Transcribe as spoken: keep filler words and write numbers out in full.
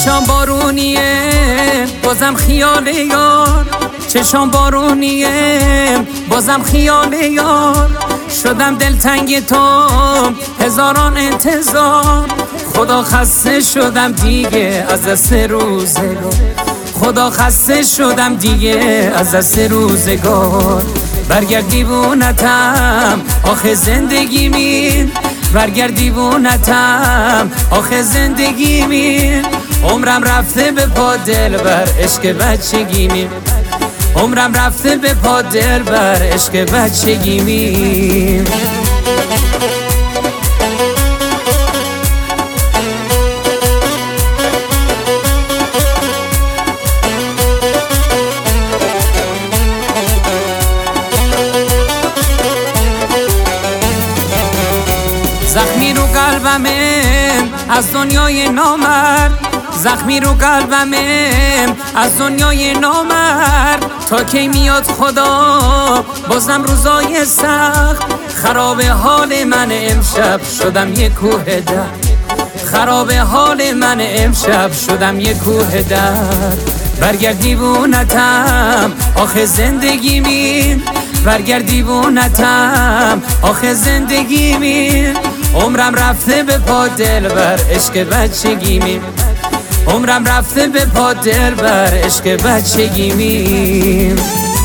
چشام بارونیه بازم خیال یار، چشام بارونیه بازم خیال یار. شدم دلتنگ تو هزاران انتظار، خدا خسته شدم دیگه از دست روزگار، خدا خسته شدم دیگه از دست روزگار. برگرد دیوونتم آخه زندگی مین، برگرد دیوونتم آخه زندگی مین. عمرم رفته به پا دلبر عشق بچگی مین، عمرم رفته به پا دلبر عشق بچگی مین. زخمی رو قلبمه از دنیای نامرد، زخمی رو قلبمه از دنیای نامرد. تا کی میاد خدا بازم روزای سخت، خراب حال من امشب شدم یه کوه درد، خراب حال من امشب شدم یه کوه درد. برگرد دیوونتم آخه زندگی مین، برگرد دیوونتم آخه زندگی مین. عمرم رفته به پا دلبر عشق بچگی مین، عمرم رفته به پا دلبر عشق بچگی مین.